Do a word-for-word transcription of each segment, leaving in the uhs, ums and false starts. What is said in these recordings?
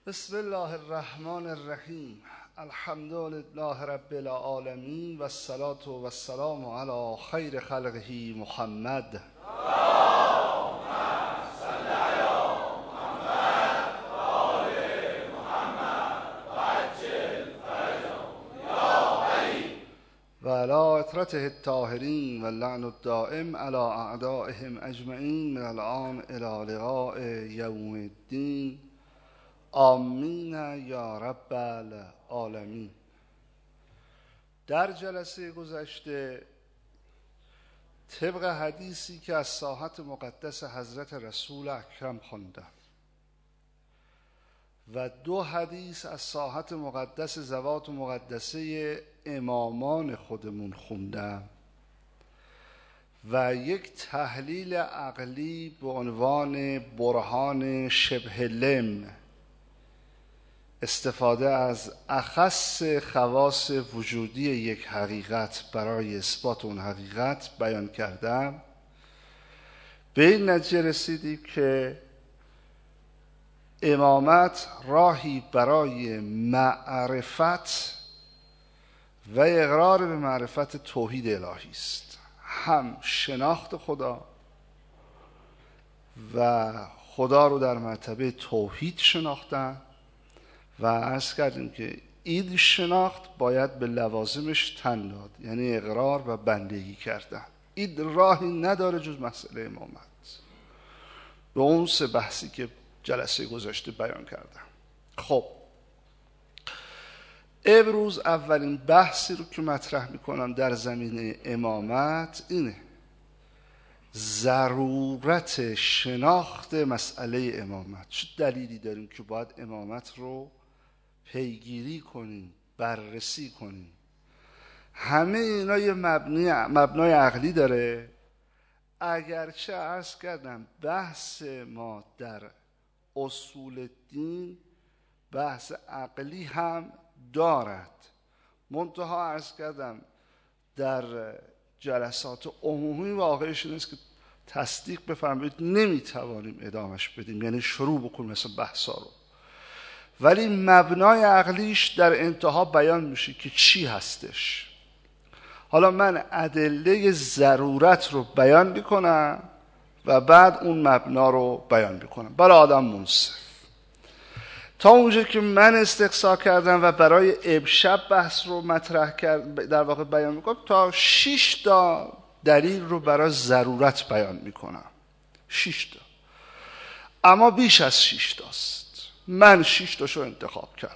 بسم الله الرحمن الرحیم. الحمد لله رب العالمین و الصلاة و السلام علی خیر خلقه محمد. و علی اطرته الطاهرین و اللعن الدائم علی اعدائهم اجمعین من الآن الی لقاء یوم الدین. آمین یا رب العالمین. در جلسه گذشته طبق حدیثی که از ساحت مقدس حضرت رسول اکرم خواندم و دو حدیث از ساحت مقدس ذوات مقدسه امامان خودمون خوندم و یک تحلیل عقلی به عنوان برهان شبه لم، استفاده از اخص خواص وجودی یک حقیقت برای اثبات اون حقیقت بیان کردم. به این نتیجه رسیدیم که امامت راهی برای معرفت و اقرار به معرفت توحید الهی است، هم شناخت خدا و خدا رو در مرتبه توحید شناختن و عرض کردیم که این شناخت باید به لوازمش تن داد، یعنی اقرار و بندگی کردن. این راهی نداره جز مسئله امامت، به اون سه بحثی که جلسه گذشته بیان کردم. خب امروز اولین بحثی رو که مطرح میکنم در زمینه امامت اینه: ضرورت شناخت مسئله امامت. چه دلیلی داریم که باید امامت رو پیگیری کنیم، بررسی کنیم؟ همه اینا یه مبنی مبنای عقلی داره، اگرچه عرض کردم بحث ما در اصول دین بحث عقلی هم دارد، منتها عرض کردم در جلسات عمومی واقعش اینست که تصدیق بفرمایید نمیتوانیم ادامش بدیم، یعنی شروع بکنیم مثل بحثا رو، ولی مبنای عقلیش در انتها بیان میشه که چی هستش. حالا من ادله ضرورت رو بیان میکنم و بعد اون مبنا رو بیان میکنم برای آدم منصف. تا اونجا که من استقصا کردم و برای امشب بحث رو مطرح کرد در واقع بیان میکنم، تا شش تا دلیل رو برای ضرورت بیان میکنم. شش تا، اما بیش از شش تاست. من شش تاشو انتخاب کردم.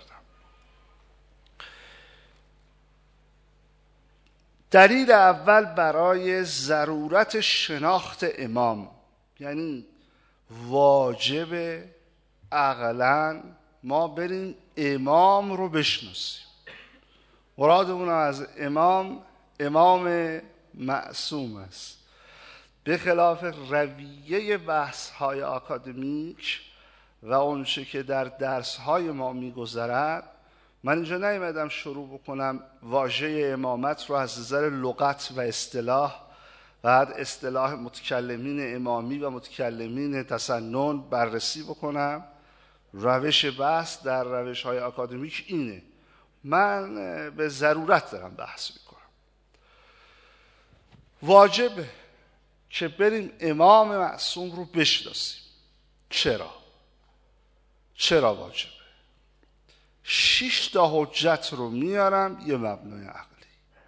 دلیل اول برای ضرورت شناخت امام، یعنی واجب عقلاً ما بریم امام رو بشناسیم. مرادمون از امام امام معصوم است. به خلاف رویه بحث های اکادمیک و اونچه که در درس های ما میگذرد، من اینجا نیومدم شروع بکنم واژه امامت رو از نظر لغت و اصطلاح بعد اصطلاح متکلمین امامی و متکلمین تسنن بررسی بکنم. روش بحث در روش های اکادمیک اینه. من به ضرورت دارم بحث میکنم. واجبه که بریم امام معصوم رو بشناسیم. چرا؟ چرا واجبه؟ شش تا حجت رو میارم یه مبنای عقلی.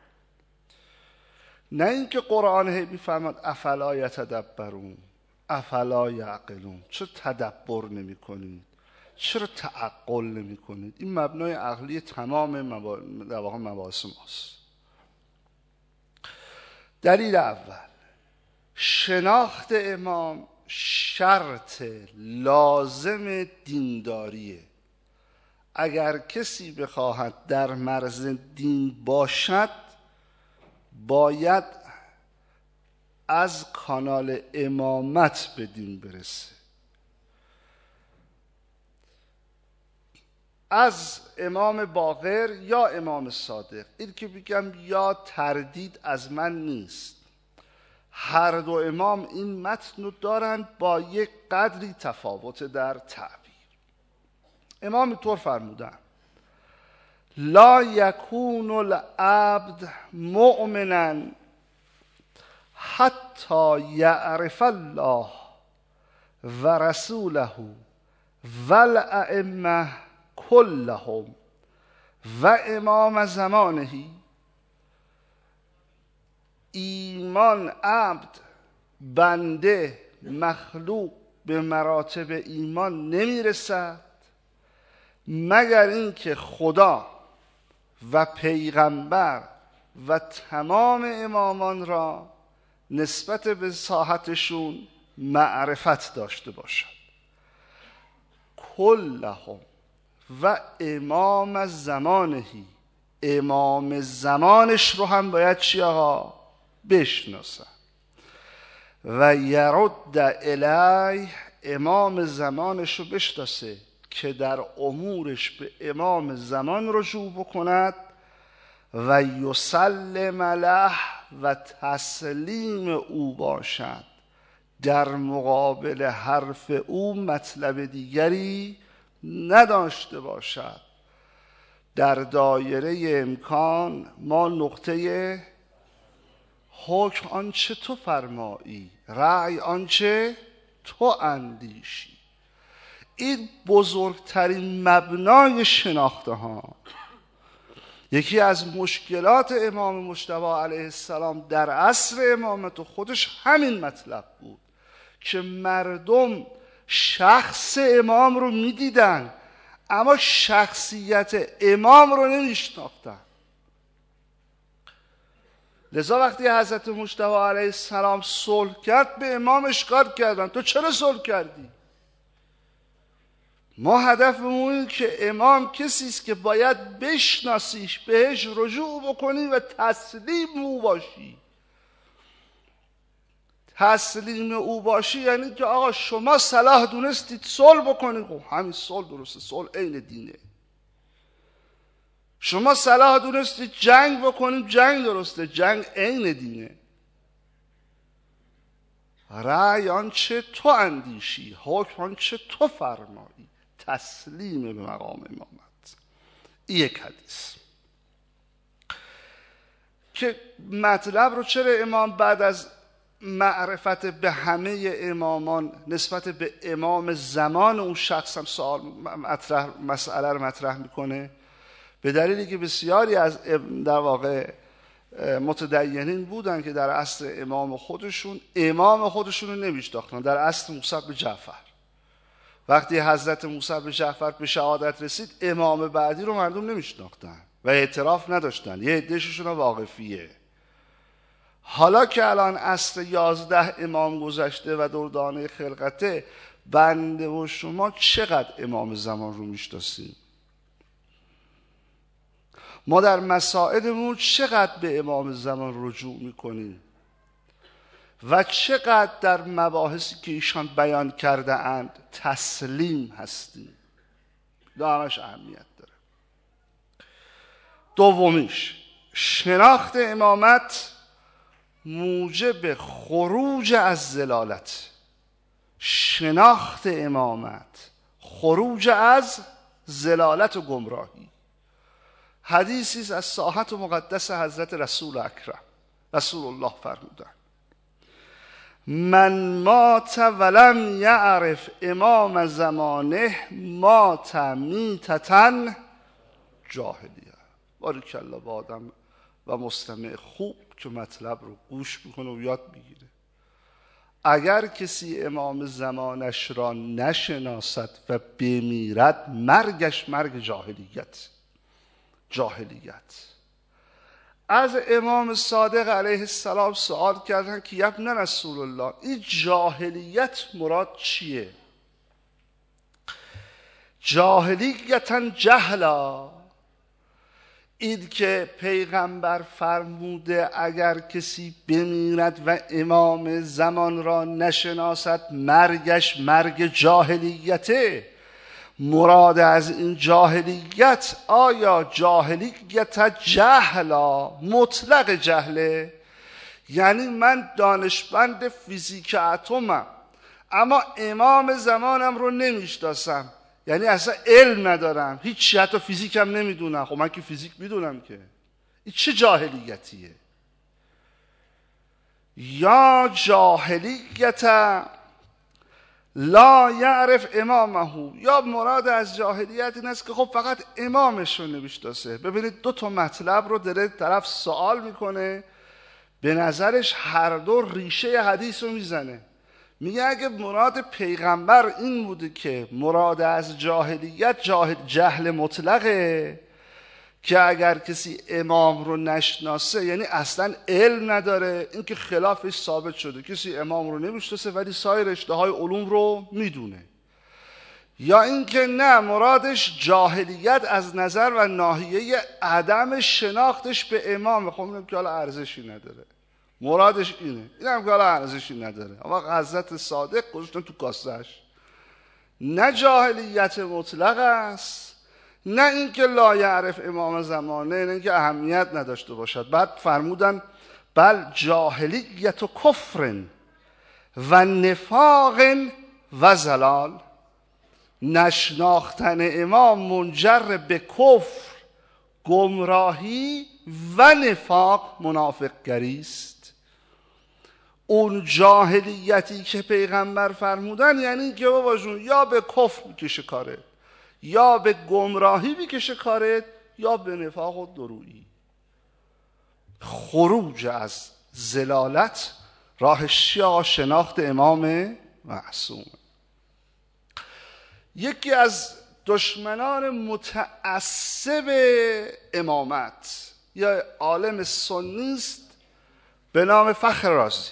نه اینکه قرآن هی میفرماد افلا یتدبرون افلا یعقلون، چرا تدبر نمی کنید؟ چرا تعقل نمی کنید؟ این مبنای عقلی تمام مباحث ماست. دلیل اول، شناخت امام شرط لازم دینداریه. اگر کسی بخواهد در مرز دین باشد باید از کانال امامت به دین برسه. از امام باقر یا امام صادق. این که بگم یا تردید از من نیست، هر دو امام این متن رو دارند با یک قدری تفاوت در تعبیر. امام اینطور فرمودن: لا یکون العبد مؤمنا حتی یعرف الله و رسوله و الائمه کلهم و امام زمانه. ایمان، عبد، بنده، مخلوق به مراتب ایمان نمیرسد مگر اینکه خدا و پیغمبر و تمام امامان را نسبت به ساحتشون معرفت داشته باشد. کلهم و امام زمانهی، امام زمانش رو هم باید چی آقا؟ بشناسه. و یرد الیه، امام زمانش رو بشناسه که در امورش به امام زمان رجوع بکند. و یسلم له، و تسلیم او باشد، در مقابل حرف او مطلب دیگری نداشته باشد. در دایره امکان ما نقطه حکم آنچه تو فرمایی، رأی آنچه تو اندیشی. این بزرگترین مبنای شناخته ها. یکی از مشکلات امام مجتبی علیه السلام در عصر امامت خودش همین مطلب بود که مردم شخص امام رو میدیدن اما شخصیت امام رو نمیشناختن. لذا وقتی حضرت مجتبی علیه السلام صلح کرد به امام اشکال کردن: تو چرا صلح کردی؟ ما هدفمون اینه که امام کسی است که باید بشناسیش، بهش رجوع بکنی و تسلیم او باشی. تسلیم او باشی یعنی که آقا شما صلاح دونستید صلح بکنید، خب همین صلح درسته، صلح عین دینه. شما صلاح دونستید جنگ بکنید، جنگ درسته، جنگ عین دینه. رأی آنچه تو اندیشی، حکم آنچه تو فرمایی، تسلیم به مقام امامت. این یک حدیث که مطلب رو چرا امام بعد از معرفت به همه امامان نسبت به امام زمان اون شخص هم سوال مطرح مسئله رو مطرح میکنه؟ به دلیلی که بسیاری از در واقع متدینین بودن که در عصر امام خودشون امام خودشون رو نمیشناختن. در عصر موسی بن جعفر وقتی حضرت موسی بن جعفر به شهادت رسید، امام بعدی رو مردم نمیشناختن و اعتراف نداشتن. یه عده‌شون واقفیه. حالا که الان عصر یازده امام گذشته و دردانه خلقته، بنده و شما چقدر امام زمان رو میشناسیم؟ ما در مسائلمون چقدر به امام زمان رجوع میکنیم و چقدر در مباحثی که ایشان بیان کرده اند تسلیم هستیم؟ دا همش اهمیت داره. دومیش، شناخت امامت موجب خروج از ضلالت. شناخت امامت خروج از ضلالت و گمراهی. حدیثی از ساحت و مقدس حضرت رسول اکرم رسول الله فرمودن: من مات ولم یعرف امام زمانه مات میتتن جاهلیه. بارکالله با آدم و مستمع خوب که مطلب رو گوش میکنه و یاد میگیره. اگر کسی امام زمانش را نشناسد و بمیرد، مرگش مرگ جاهلیت. جاهلیت. از امام صادق علیه السلام سوال کردن که یا ابن رسول الله، این جاهلیت مراد چیه؟ جاهلیتن جهلا، این که پیغمبر فرموده اگر کسی بمیرد و امام زمان را نشناسد مرگش مرگ جاهلیته. مراد از این جاهلیت آیا جاهلیت جهلا مطلق جهله؟ یعنی من دانشمند فیزیک اتمم اما امام زمانم رو نمیشناسم، یعنی اصلا علم ندارم، هیچ، حتی فیزیک هم نمیدونم. خب من که فیزیک میدونم که. این چه جاهلیتیه؟ یا جاهلیت لا یعرف امامه، یا مراد از جاهلیت این است که خب فقط امامش رو نمیشناسه. ببینید دو تا مطلب رو داره طرف سوال میکنه، به نظرش هر دو ریشه حدیث رو میزنه. میگه اگه مراد پیغمبر این بوده که مراد از جاهلیت جاهل جهل مطلقه، که اگر کسی امام رو نشناسه یعنی اصلا علم نداره، این که خلافش ثابت شده، کسی امام رو نمیشناسه ولی سایر رشته های علوم رو میدونه. یا اینکه نه، مرادش جاهلیت از نظر و ناحیه عدم شناختش به امام. خب اینم که حالا ارزشی نداره، مرادش اینه، اینم که حالا ارزشی نداره. اما حضرت صادق گذاشتن تو کاسهش. نه جاهلیت مطلق است، نه اینکه لا یعرف امام زمانه، نه اینکه اهمیت نداشته باشد. بعد فرمودن بل جاهلیت و کفر و نفاق و زلال، نشناختن امام منجر به کفر، گمراهی و نفاق، منافق گری است. اون جاهلیتی که پیغمبر فرمودن یعنی که بابا جون یا به کفر میکشه کاره، یا به گمراهی میکشه کارت، یا به نفاق و درویی. خروج از زلالت راهش چیه؟ شناخت امام معصوم. یکی از دشمنان متعصب امامت یا عالم سنی است به نام فخر رازی.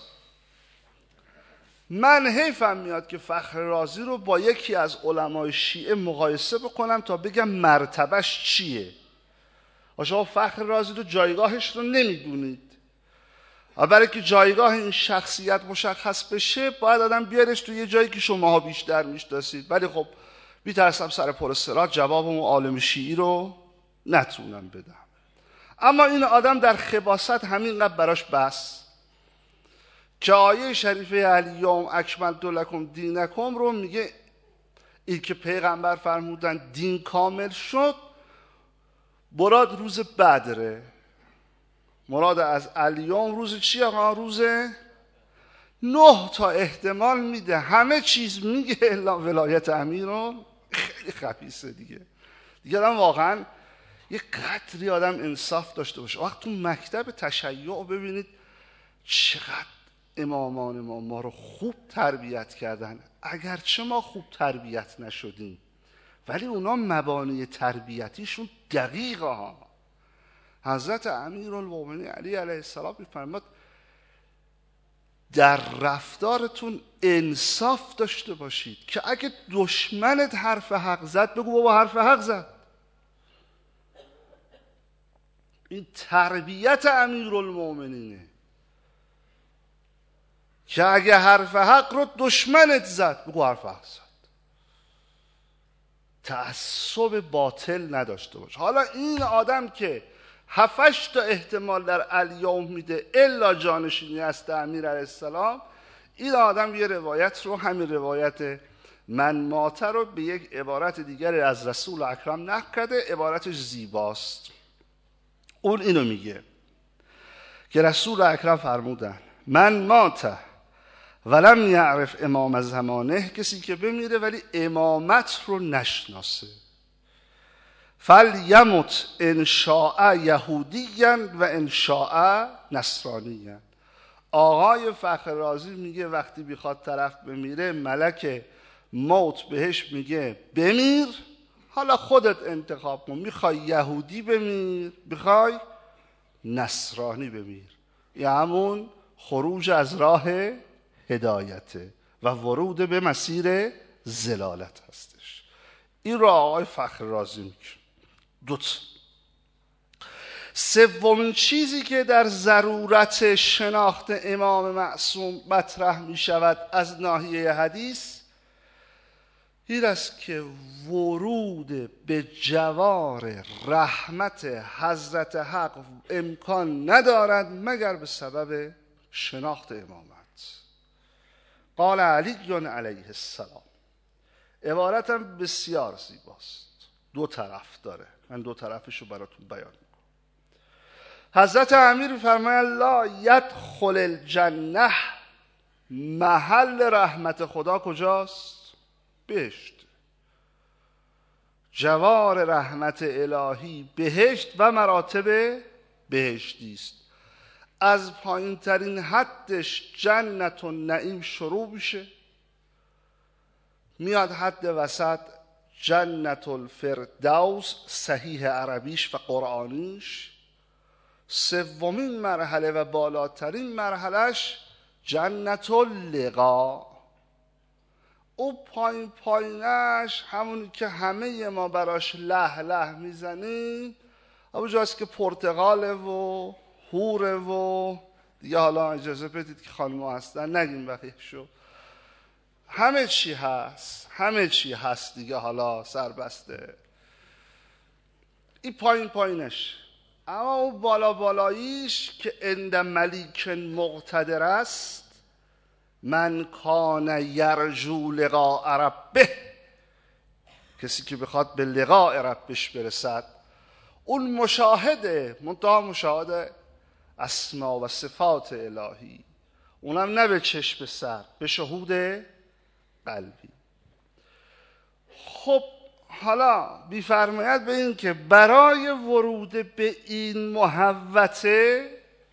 من حیفم میاد که فخر رازی رو با یکی از علمای شیعه مقایسه بکنم تا بگم مرتبهش چیه. شما فخر رازی رو جایگاهش رو نمیدونید، برای که جایگاه این شخصیت مشخص بشه باید آدم بیارش تو یه جایی که شماها بیشتر میشناسید. ولی خب بی‌ترسم سر پرسرات جواب اون عالم شیعی رو نتونم بدم. اما این آدم در خباثت همینقدر براش بس که آیه شریفه الیوم اکملت لکم دینکم رو میگه این که پیغمبر فرمودن دین کامل شد، مراد روز بدره. مراد از الیوم روز چیه؟ روز نه تا احتمال میده، همه چیز میگه الا ولایت امیر رو. خیلی خبیثه دیگه. دیگه آدم واقعا یه قدری آدم انصاف داشته باشه. وقت تو مکتب تشیع ببینید چقدر امامان ما ما رو خوب تربیت کردن، اگرچه ما خوب تربیت نشدیم ولی اونا مبانی تربیتیشون دقیقه ها. حضرت امیرالمومنین علی علیه السلام میفرماد در رفتارتون انصاف داشته باشید که اگه دشمنت حرف حق زد بگو بابا حرف حق زد. این تربیت امیرالمومنینه که اگه حرف حق رو دشمنت زد بگو حرف حق زد. تعصب باطل نداشته باش. حالا این آدم که هفتش تا احتمال در الیوم میده الا جانشینی است امیر علیه السلام، این آدم یه روایت رو، همین روایت من ماته رو به یک عبارت دیگری از رسول اکرم نقل کرده، عبارتش زیباست. اون اینو میگه که رسول اکرم فرمودن من ماته ولم یعرف امام زمانه، کسی که بمیره ولی امامت رو نشناسه، فلیمت ان شاء یهودیا و ان شاء نصرانیا. آقای فخر رازی میگه وقتی بخواد طرف بمیره ملک موت بهش میگه بمیر، حالا خودت انتخاب کن، میخوای یهودی بمیر میخوای نصرانی بمیر. یه همون خروج از راه هدایته و ورود به مسیر زلالت هستش. این را آقای فخر رازی میگه. دوت سومین چیزی که در ضرورت شناخت امام معصوم مطرح می شود از ناحیه حدیث این است که ورود به جوار رحمت حضرت حق امکان ندارد مگر به سبب شناخت امامت. قال علی علیه السلام، عبارتم بسیار زیباست، دو طرف داره، من دو طرفش رو براتون بیان میکنم. حضرت امیر فرماید لا یدخل الجنه، محل رحمت خدا کجاست؟ بهشت. جوار رحمت الهی بهشت و مراتب بهشتی است. از پایین ترین حدش جنت و نعیم شروع میشه، میاد حد وسط جنت الفردوس صحیح عربیش و قرآنیش، سومین مرحله و بالاترین مرحلهش جنت اللقا. او پایین پایینش همونی که همه ما براش له له میزنیم، اونجاست که پرتقاله و حوره و دیگه حالا اجازه بدید که خانم‌ها هستن نگیم بقیه‌شو، همه چی هست، همه چی هست دیگه، حالا سربسته. این پایین پایینش. اما اون بالا بالاییش که عند ملیک مقتدر است، من کان یرجو لقاء ربه، کسی که بخواد به لقاء ربش برسد، اون مشاهده، منتها مشاهده اسما و صفات الهی، اونم نه به چشم سر، به شهود قلبی. خب حالا بی‌فرمایت به این که برای ورود به این محوطه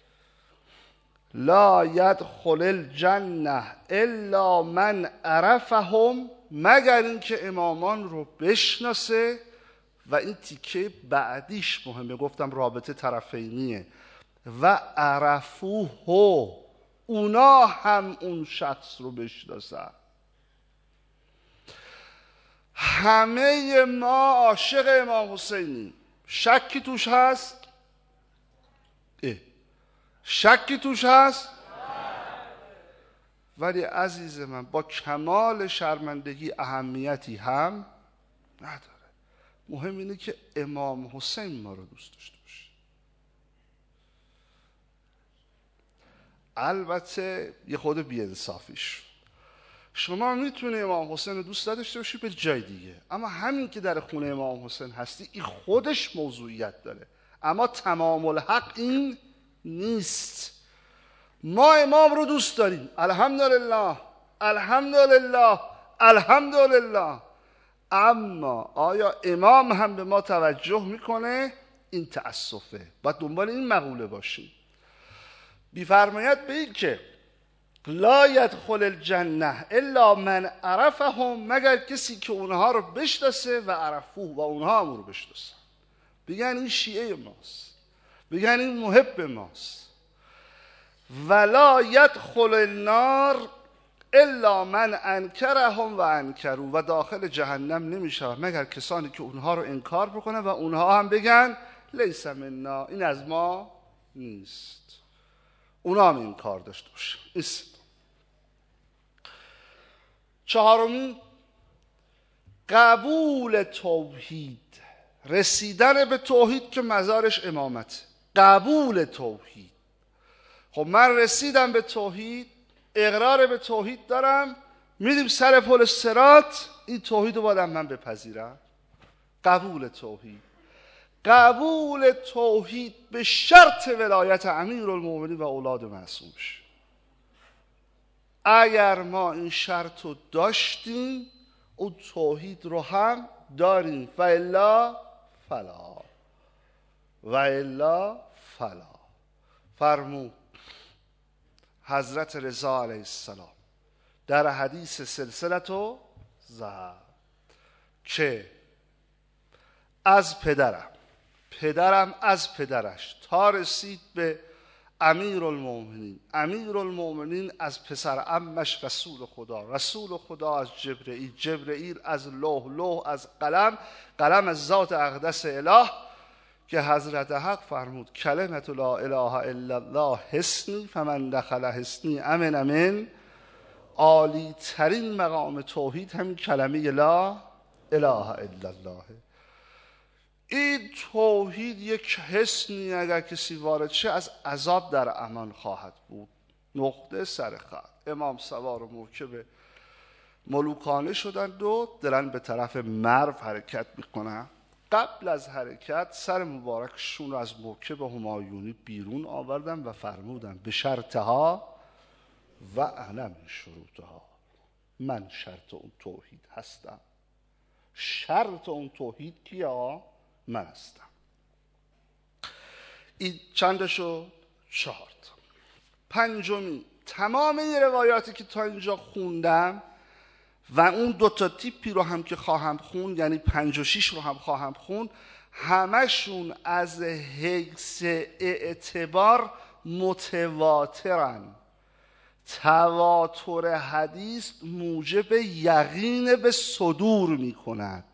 لا یدخل الجنه الا من عرفهم، مگر اینکه امامان رو بشناسه. و این تیکه بعدیش مهمه، گفتم رابطه طرفینیه. و عرفوه، اونا هم اون شخص رو بشناسن. همه ما عاشق امام حسینیم، شکی توش هست؟ اه. شکی توش هست؟ ولی عزیز من با کمال شرمندگی اهمیتی هم نداره. مهم اینه که امام حسین ما رو دوست داشته باشه. البته یه خود بی‌انصافیش، شما میتونی امام حسین رو دوست داشته باشی به جای دیگه، اما همین که در خونه امام حسین هستی این خودش موضوعیت داره. اما تمام الحق این نیست. ما امام رو دوست داریم، الحمدلله الحمدلله الحمدلله، اما آیا امام هم به ما توجه میکنه؟ این تأسفه. باید دنبال این مقوله باشیم. بی‌فرمایت به این که لا یدخل الجنه الا من عرفهم، مگر کسی که اونها رو بشناسه و عرفوه، و اونها هم رو بشناسن، بگن این شیعه ماست، بگن این محب ماست. ولا یدخل النار الا من انکرهم و انکروا، و داخل جهنم نمیشه مگر کسانی که اونها رو انکار بکنن و اونها هم بگن لیس منا، این از ما نیست. اونا هم انکار داشته باشه. است. چهارمین، قبول توحید، رسیدن به توحید که مزارش امامت. قبول توحید. خب من رسیدم به توحید، اقرار به توحید دارم، میریم سر پل صراط، این توحید رو باید من بپذیرم. قبول توحید. قبول توحید به شرط ولایت امیرالمومنین و اولاد معصومش. اگر ما این شرط رو داشتیم، اون توحید رو هم داریم. و الا فلا، و الا فلا. فرمود حضرت رضا علیه السلام در حدیث سلسلة الذهب که از پدرم، پدرم از پدرش تا رسید به امیرالمومنین، امیرالمومنین از پسر عمش رسول خدا، رسول خدا از جبرئیل، جبرئیل از لوح، لوح از قلم، قلم از ذات اقدس اله، که حضرت حق فرمود کلمت لا اله الا الله حصنی فمن دخل حصنی امن من. عالی ترین مقام توحید همین کلمه لا اله الا الله. این توحید یک حصنی اگر کسی وارد شه از عذاب در امان خواهد بود. نقطه سر خط. امام سوار و موکب ملوکانه شدند و دارن به طرف مرو حرکت میکنن. قبل از حرکت سر مبارکشون رو از موکب همایونی بیرون آوردن و فرمودن به شرطها و انا من شروطها، من شرط اون توحید هستم. شرط اون توحید کیا؟ من هستم. این چند شد؟ چهار تا. پنجمی، تمام این روایاتی که تا اینجا خوندم و اون دو تا تیپی رو هم که خواهم خوند، یعنی پنج و شیش رو هم خواهم خوند، همشون از حیث اعتبار متواترن. تواتر حدیث موجب یقین به صدور می کند.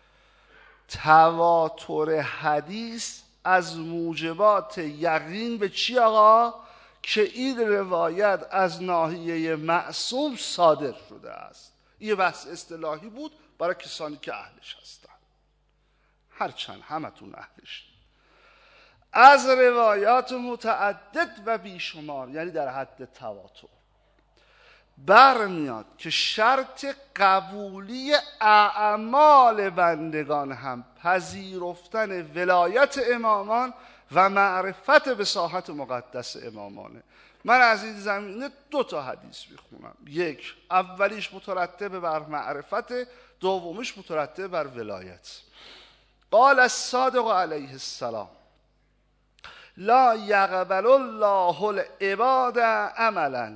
تواتر حدیث از موجبات یقین به چی آقا؟ که این روایت از ناحیه معصوم صادر شده است. یه بحث اصطلاحی بود برای کسانی که اهلش هستن، هرچند همتون اهلش. از روایات متعدد و بیشمار، یعنی در حد تواتر، برمیاد که شرط قبولی اعمال بندگان هم پذیرفتن ولایت امامان و معرفت به ساحت مقدس امامانه. من از این زمینه دو تا حدیث میخونم. یک، اولیش مترتب بر معرفت، دومیش مترتب بر ولایت. قال الصادق علیه السلام لا یقبل الله العباد عملا،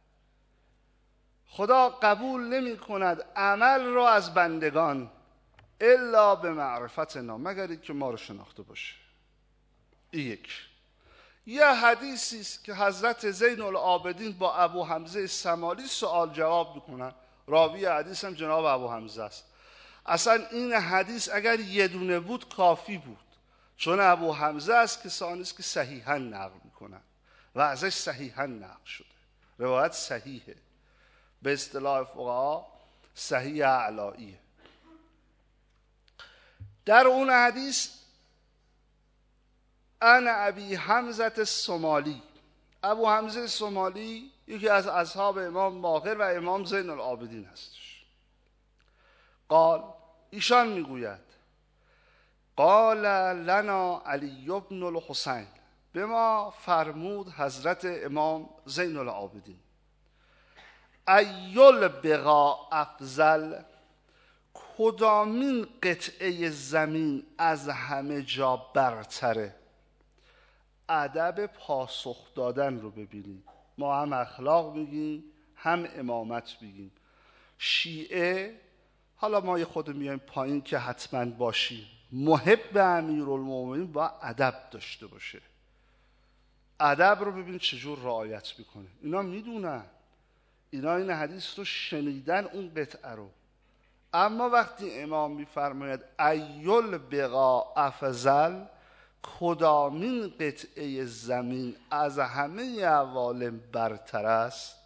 خدا قبول نمی کند عمل رو از بندگان الا به معرفتنا، مگر اینکه ما رو شناخته باشه. یک. یه حدیثی است که حضرت زین العابدین با ابو حمزه سمالی سوال جواب میکنن. راوی حدیث هم جناب ابو حمزه است. اصلا این حدیث اگر یه دونه بود کافی بود، چون ابو حمزه است کسانی است که صحیحا نقل میکنن و ازش صحیحا نقل شده. روایت صحیحه، به اصطلاح فقها صحیح اعلاییه. در اون حدیث انا ابی حمزه السمالی، ابو حمزه سمالی یکی از اصحاب امام باقر و امام زین العابدین هستش. قال، ایشان میگوید قال لنا علی بن الحسین، به ما فرمود حضرت امام زین العابدین، ایل بقا افضل، کدامین قطعه زمین از همه جا برتره؟ ادب پاسخ دادن رو ببینید. ما هم اخلاق میگیم هم امامت میگیم. شیعه، حالا ما یه خود میایم پایین که حتما باشیم، محب امیرالمومنین با ادب داشته باشه. ادب رو ببین چجور رعایت میکنه. اینا میدونن، اینا این حدیث رو شنیدن اون قطعه رو. اما وقتی امام میفرماید ایل بقا افضل، کدامین قطعه زمین از همه عوالم برتر است؟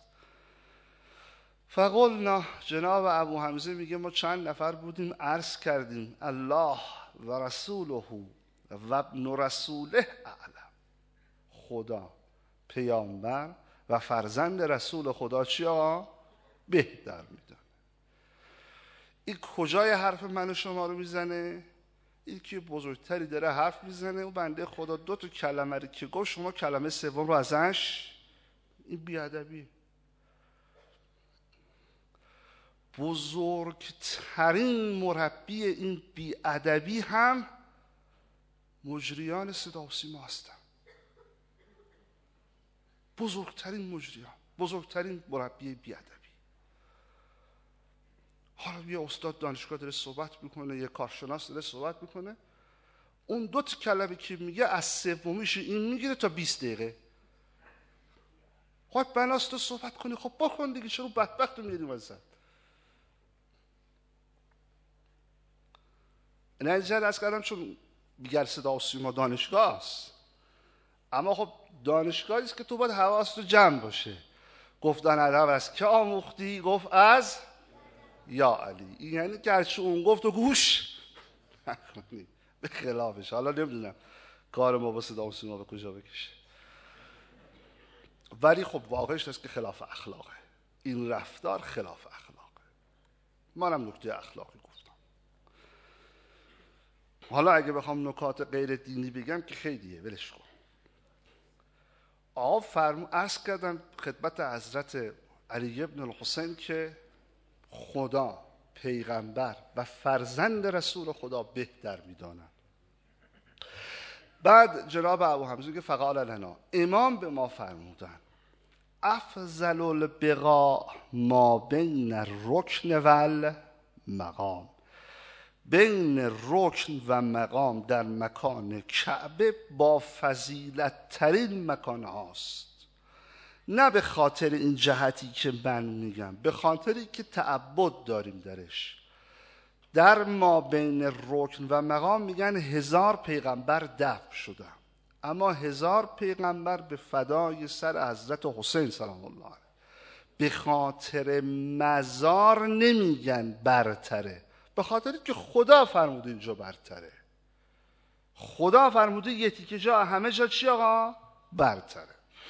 فقلنا، جناب ابو حمزه میگه ما چند نفر بودیم عرض کردیم الله و رسوله و ابن رسوله اعلم، خدا، پیامبر و فرزند رسول خدا چی آقا؟ بهتر میدونه. این کجای حرف من و شما رو میزنه؟ این که بزرگتری داره حرف میزنه و بنده خدا دو تا کلمه رو که گفت شما کلمه سوم رو ازش، این بیادبی. بزرگترین مربی این بیادبی هم مجریان صدا و سیما هستن. بزرگترین مجریان، بزرگترین مربی بیادبی. حالا یه استاد دانشگاه داره صحبت میکنه، یه کارشناس داره صحبت میکنه، اون دو تا کلمه که میگه از سومیش این میگیره تا بیست دقیقه. خب بناست تو صحبت کنی، خب بکن دیگه، چرا بدبخت رو میگیری وزد؟ این اینجا از کردم چون بیگر صدا و سیما دانشگاه است، اما خب دانشگاهی است که تو باید حواست رو جمع باشه. گفتن ادب از که آموختی؟ گفت از یا علی. این یعنی گرچه اون گفت و گوش نکنی، به خلافش. حالا نمیدونم کار ما با صدا و سیما به کجا بکشه، ولی خب واقعش هست که خلاف اخلاقه. این رفتار خلاف اخلاقه. منم نکته اخلاقی گفتم. حالا اگه بخوام نکات غیر دینی بگم که خیلیه، ولش کن. آقا فرمو عرض کردن خدمت حضرت علی ابن الحسین که خدا، پیغمبر و فرزند رسول خدا بهتر میدانند. بعد جناب ابو حمزه که فقال لنا، امام به ما فرمودن افضل البقاء ما بین الرکن و المقام، بین رکن و مقام در مکان کعبه با فضیلت ترین مکان هاست. نه به خاطر این جهتی که من میگم، به خاطری که تعبد داریم درش. در ما بین رکن و مقام میگن هزار پیغمبر دفن شدن، اما هزار پیغمبر به فدای سر حضرت حسین سلام الله علیه. به خاطر مزار نمیگن برتره، به خاطری که خدا فرموده اینجا برتره. خدا فرموده یه تیکه جا همه جا چی آقا؟ برتره.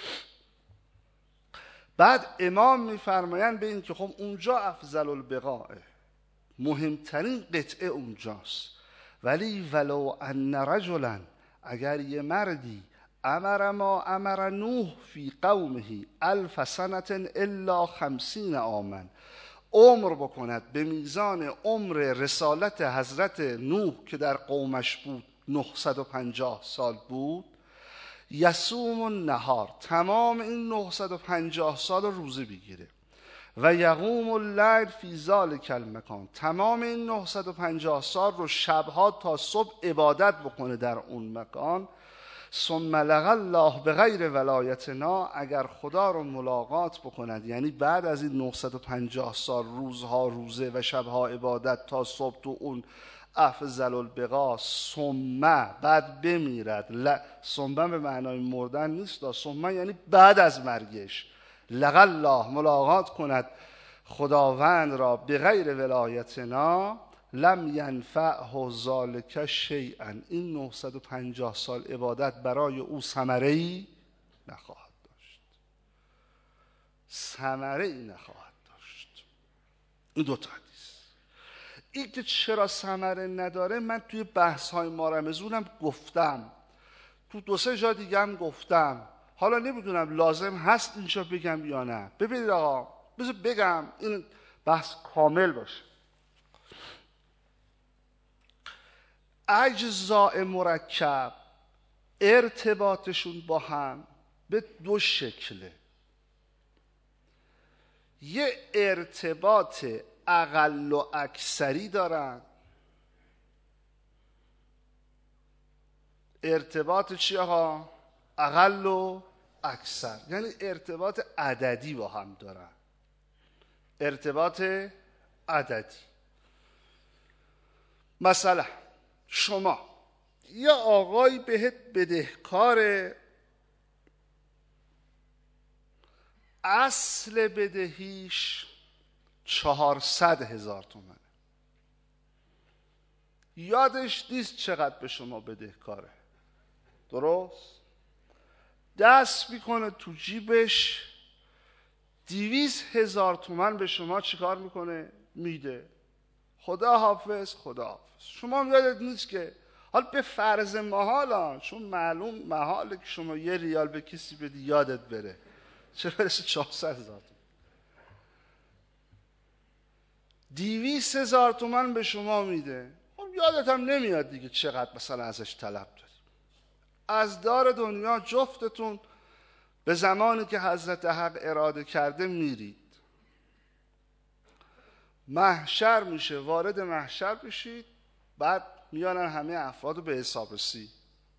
بعد امام میفرمایند به این که خب اونجا افضل البقاء، مهمترین قطعه اونجاست. ولی ولو ان رجلا، اگر یه مردی امر ما امر نوح فی قومه الف سنة الا خمسین عاما، عمر بکند به میزان عمر رسالت حضرت نوح که در قومش بود نهصد و پنجاه سال بود، یصوم النهار، تمام این نهصد و پنجاه سال روزه بگیره، و یقوم اللیل فی ذلک المکان، تمام این نهصد و پنجاه سال رو شبها تا صبح عبادت بکنه در اون مکان. ثم لقی الله بغیر ولایتنا، اگر خدا رو ملاقات بکند، یعنی بعد از این نهصد و پنجاه سال روزها روزه و شبها عبادت تا صبح تو اون افضل البقا، ثم بعد بمیرد. لا ثم به معنای مردن نیست، ثم یعنی بعد از مرگش. لقی الله، ملاقات کند خداوند را بغیر ولایتنا، لم ینفعه ذلک شیئا، این نهصد و پنجاه سال عبادت برای او ثمره‌ای نخواهد داشت، ثمره‌ای نخواهد داشت. این دو تا حدیث. این که چرا ثمره نداره من توی بحث‌های ما رمضونم گفتم، تو دو سه جا دیگه هم گفتم، حالا نمیدونم لازم هست اینجا بگم یا نه. ببینید آقا، بذار بگم این بحث کامل باشه. اجزاء مرکب ارتباطشون با هم به دو شکله. یه ارتباط اقل و اکثری دارن. ارتباط چی آقا؟ اقل و اکثر، یعنی ارتباط عددی با هم دارن. ارتباط عددی. مثلا شما یا آقای بهت بدهکار، اصل بدهیش چهارصد هزار تومنه، یادش نیست چقدر به شما بدهکاره، درست؟ دست میکنه تو جیبش، دویست هزار تومن به شما چیکار میکنه؟ میده. خدا حافظ، خدا حافظ. شما یادت نیست که، حالا به فرض محالا، چون معلوم محاله که شما یه ریال به کسی بدی یادت بره، چه برسه چهارصد هزار تومن. دویست هزار تومن به شما میده، خب یادت هم نمیاد دیگه چقدر مثلا ازش طلب داری. از دار دنیا جفتتون به زمانی که حضرت حق اراده کرده میرید، محشر میشه، وارد محشر بشید، بعد میانن همه افراد رو به حساب رسی.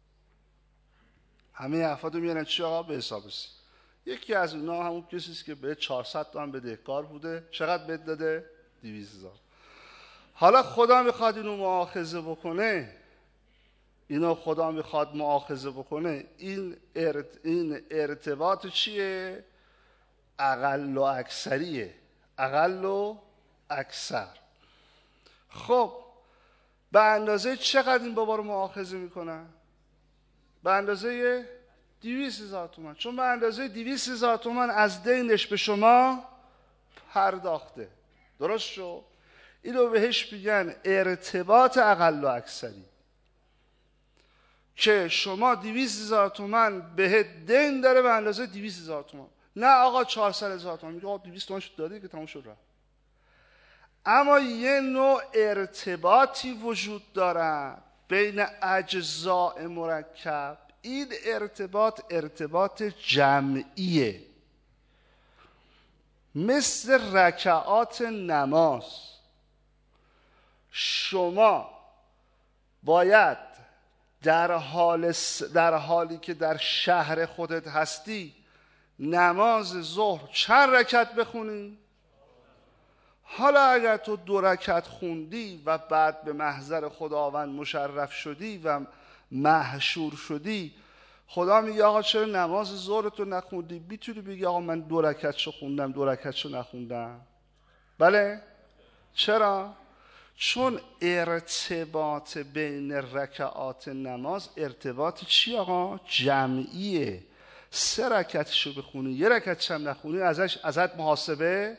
همه افراد رو میانن چی آقا؟ به حساب رسی. یکی از اونا همون کسیست که به چهارصد تومن بدهکار بوده، چقدر بد داده؟ دویست هزار. حالا خدا میخواد اینو مؤاخذه بکنه، اینو خدا میخواد مؤاخذه بکنه، این ارت این ارتباط چیه؟ اقل و اکثریه. اقل و اکثر. خب به اندازه چقدر این بابا رو مؤاخذه میکنن؟ به اندازه دویست هزار تومن، چون به اندازه دویست هزار تومن از دینش به شما پرداخته. درست شو؟ اینو بهش میگن ارتباط اقل و اکثری، که شما دویست هزار تومن بهت دین داره به اندازه دویست هزار تومن. نه آقا چهارصد هزار تومن، میگه آقا دویست تومن شد داده که تموم شد رفت. اما یه نوع ارتباطی وجود داره بین اجزاء مرکب. این ارتباط ارتباط جمعیه، مثل رکعات نماز. شما باید در حال در حالی که در شهر خودت هستی نماز ظهر چند رکعت بخونی؟ حالا اگر تو دو رکعت خوندی و بعد به محضر خداوند مشرف شدی و محشور شدی، خدا میگه آقا چرا نماز ظهر تو نخوندی؟ میتونی بگی آقا من دو رکعتشو خوندم، دو رکعتشو نخوندم. بله؟ چرا؟ چون ارتباط بین رکعات نماز ارتباط چی آقا؟ جمعیه. سه رکعتشو بخونی یه رکعتش هم نخونی ازش ازت محاسبه.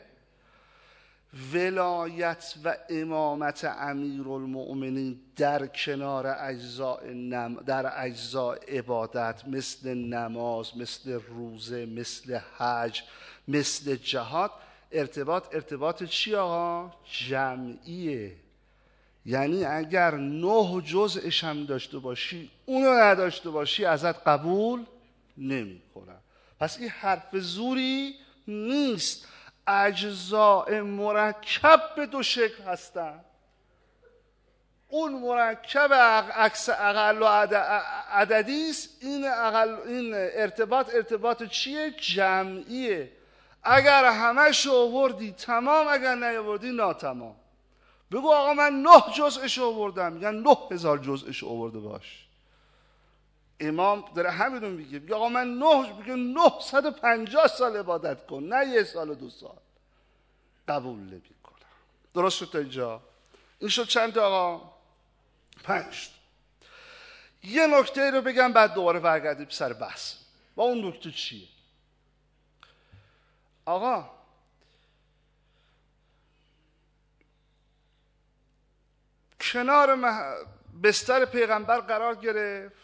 ولایت و امامت امیرالمؤمنین در کنار اجزاء نم در اجزاء عبادت مثل نماز، مثل روزه، مثل حج، مثل جهاد، ارتباط ارتباط چی آقا؟ جمعیه. یعنی اگر نه جزءش هم داشته باشی اونو نداشته باشی ازت قبول نمی کنن. پس این حرف زوری نیست. اجزاء مرکب به دو شکل هستن. اون مرکب عکس اقل و عددی است. این اقل این ارتباط ارتباط چیه؟ جمعیه. اگر همش آوردی تمام، اگر نیاوردی ناتمام. بگو آقا من نه جزءش آوردم، میگن نه هزار جزءش آورده باش. امام داره همینو میگه، میگه آقا من نه میگه نهصد و پنجاه سال عبادت کن، نه یه سال و دو سال. قبول نمیکنم. درست شد تا اینجا؟ این شد چند تا آقا؟ پنج. یه نکته رو بگم بعد دوباره برگردیم سر بحث. با اون نکته چیه؟ آقا کنار مح... بستر پیغمبر قرار گرفت.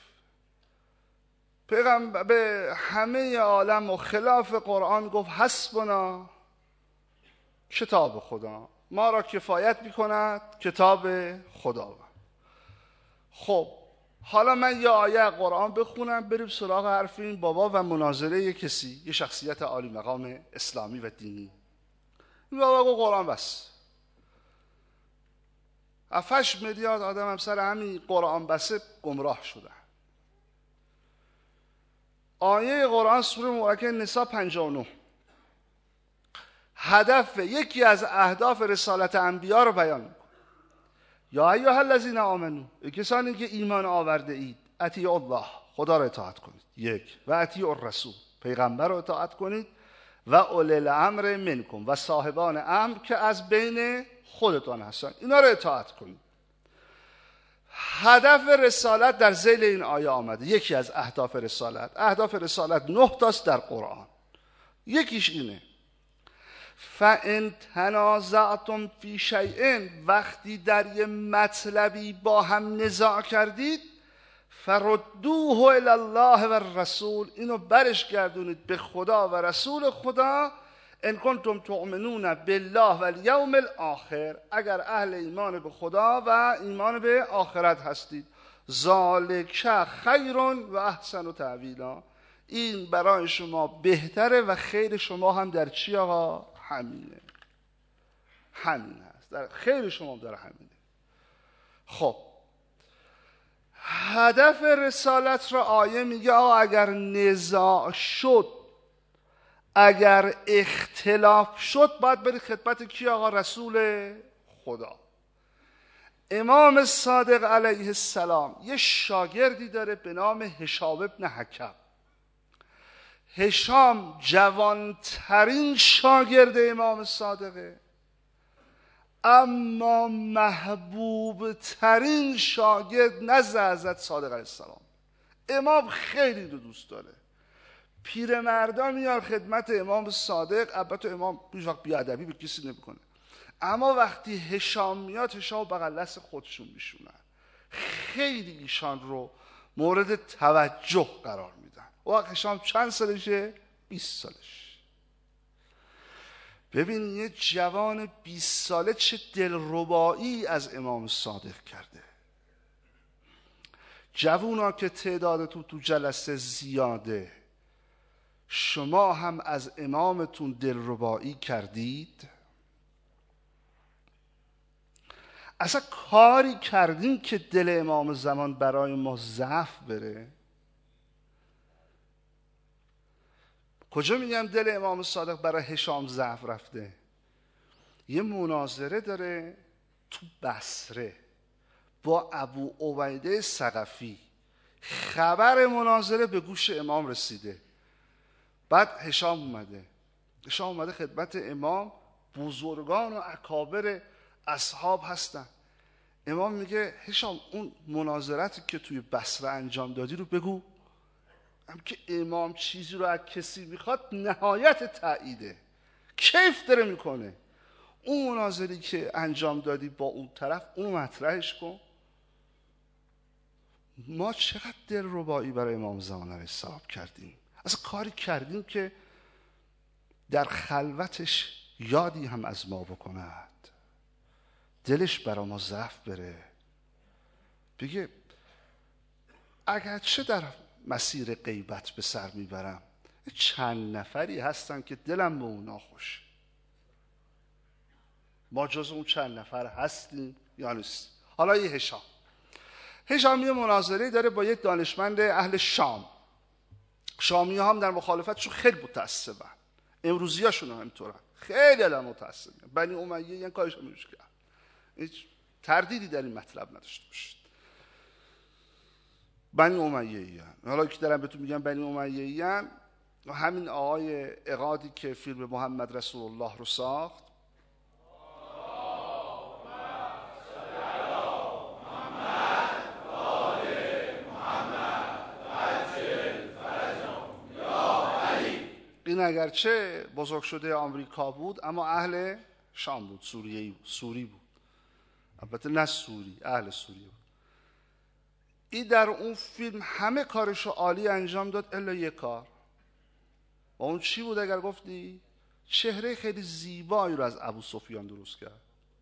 پیغمبر به همه عالم و خلاف قرآن گفت حسبنا کتاب خدا، ما را کفایت میکند کتاب خدا. خب حالا من یه آیه قرآن بخونم بریم سراغ حرف این بابا و مناظره یه کسی، یه شخصیت عالی مقام اسلامی و دینی. این بابا گفت قرآن بس. هفتش میلیارد آدم هم سر همین قرآن بسه گمراه شدن. آیه قرآن سوره مبارکه نساء پنجاه و نه هدف یکی از اهداف رسالت انبیا رو بیان میکنه. یا ایها الذین آمنو، کسانی که ایمان آورده اید، اطیعوا الله، خدا رو اطاعت کنید. یک و اطیعوا الرسول، پیغمبر رو اطاعت کنید. و اولی الامر منکم، و صاحبان امر که از بین خودتان هستن، اینا رو اطاعت کنید. هدف رسالت در ذیل این آیه آمده. یکی از اهداف رسالت، اهداف رسالت نه تاست در قرآن. یکیش اینه فَإِن تَنَازَعْتُمْ فِي شَيْءٍ، وقتی در یه مطلبی با هم نزاع کردید، فَرُدُّوهُ إِلَى اللَّهِ وَالرَّسُولِ، اینو برش گردونید به خدا و رسول خدا. ان کنتم تؤمنون بالله والیوم الاخر، اگر اهل ایمان به خدا و ایمان به آخرت هستید. ذالک خیر و احسن تأویلا، این برای شما بهتره و خیر شما هم در چی آقا؟ همینه. همین هست، در خیر شما هم در همینه. خب هدف رسالت را آیه میگه آقا اگر نزاع شد، اگر اختلاف شد، باید برید خدمت کی آقا؟ رسول خدا. امام صادق علیه السلام یه شاگردی داره به نام هشام ابن حکم. هشام جوانترین شاگرد امام صادقه، اما محبوب ترین شاگرد نزد حضرت صادق علیه السلام. امام خیلی دو دوست داره. پیرمردا میان خدمت امام صادق، البته امام هیچ وقت بیادبی به کسی نمیکنه، اما وقتی هشام میاد، هشام بغل دست خودشون میشونن، خیلی ایشان رو مورد توجه قرار میدن. و وقت هشام چند سالشه؟ بیست سالش. ببین یه جوان بیست ساله چه دلربایی از امام صادق کرده. جوونا که تعدادتون تو جلسه زیاده، شما هم از امامتون دلربایی کردید؟ اصلا کاری کردین که دل امام زمان برای ما ضعف بره؟ کجا میگم دل امام صادق برای هشام ضعف رفته؟ یه مناظره داره تو بصره با ابو عبیده ثقفی، خبر مناظره به گوش امام رسیده. بعد هشام اومده هشام اومده خدمت امام، بزرگان و اکابر اصحاب هستن. امام میگه هشام اون مناظرتی که توی بصره انجام دادی رو بگو. هم که امام چیزی رو از کسی میخواد نهایت تأییده، کیف داره میکنه. اون مناظری که انجام دادی با اون طرف، اون مطرحش کن. ما چقدر دلربایی برای امام زمان علیه السلام کردیم. اصلا کاری کردیم که در خلوتش یادی هم از ما بکند، دلش برای ما ضعف بره، بگه اگرچه در مسیر غیبت به سر میبرم، چند نفری هستن که دلم به اونا خوش. ما جز اون چند نفر هستیم یا نیست؟ حالا یه هشام هشام یه مناظره داره با یک دانشمند اهل شام. شامی ها هم در مخالفتشون خیلی متعصبن، امروزی هاشون هم همینطورن، خیلی الان متعصبن. بنی امیه یه کارش هم نمیشه کرد، هیچ تردیدی در این مطلب نداشته باشید. بنی امیه ای هن. حالا که دارم بهتون میگم بنی امیه ای هن، همین آقای اقادی که فیلم محمد رسول الله رو ساخت، این اگرچه بزرگ شده آمریکا بود اما اهل شام بود، سوریه‌ای بود، سوری بود، البته نه سوری، اهل سوریه بود. این در اون فیلم همه کارشو عالی انجام داد الا یک کار. و اون چی بود اگر گفتی؟ چهره خیلی زیبایی رو از ابو سفیان درست کرد.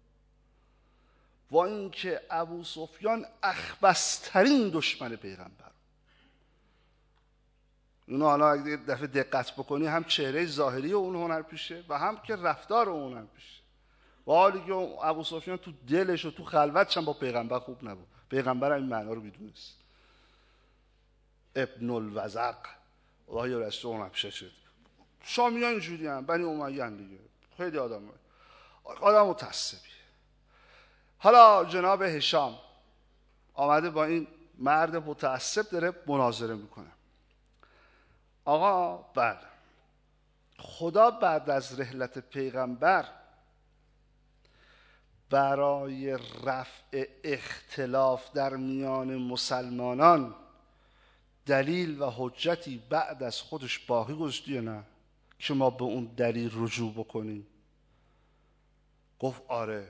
و اینکه ابو سفیان اخبث‌ترین دشمن پیغمبر. اینو حالا اگه دفعه دقت بکنی، هم چهره ظاهری اون هنرپیشه و هم که رفتار اون هنرپیشه. و حالی که ابو سفیان تو دلش و تو خلوتش هم با پیغمبر خوب نبود. پیغمبر این معنا رو میدونست. ابن الوزق و یا رسول هنرپیشه شد. شامیان اینجوری هم، بنی امیه هم دیگه، خیلی آدم آدم متعصبیه. حالا جناب هشام آمده با این مرد متعصب داره مناظره میکنه. آقا بله، خدا بعد از رحلت پیغمبر برای رفع اختلاف در میان مسلمانان دلیل و حجتی بعد از خودش باقی گذاشته یا نه که ما به اون دلیل رجوع بکنیم؟ گفت آره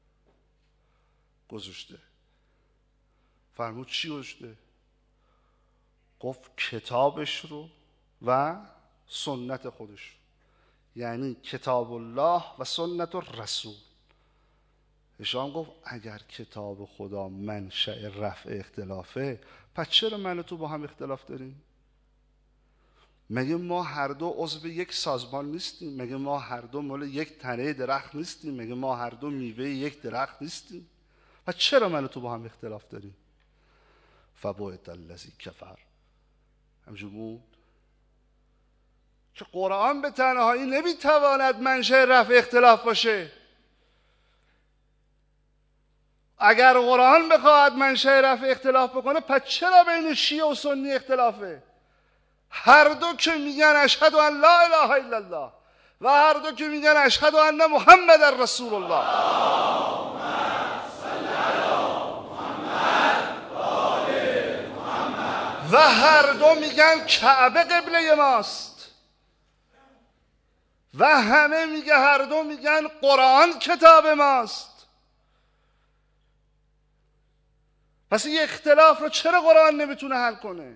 گذاشته. فرمود چی گذاشته؟ گفت کتابش رو و سنت خودش، یعنی کتاب الله و سنت الرسول. هشام گفت اگر کتاب خدا منشأ رفع اختلافه، پس چرا من و تو با هم اختلاف داریم؟ مگه ما هر دو عضو یک سازمان نیستیم؟ مگه ما هر دو مال یک تنه درخت نیستیم؟ مگه ما هر دو میوه یک درخت نیستیم؟ پس چرا من و تو با هم اختلاف داریم؟ فبوئت الذی کفر. همجور که قرآن به تنهایی نمیتواند منشأ رفع اختلاف باشه. اگر قرآن بخواهد منشأ رفع اختلاف بکنه، پس چرا بین شیعه و سنی اختلافه؟ هر دو که میگن اشهد ان لا اله الا الله و هر دو که میگن اشهد ان محمد رسول الله. و هر دو میگن کعبه قبله ماست. و همه میگه، هر دو میگن قرآن کتاب ماست. پس این اختلاف رو چرا قرآن نمیتونه حل کنه؟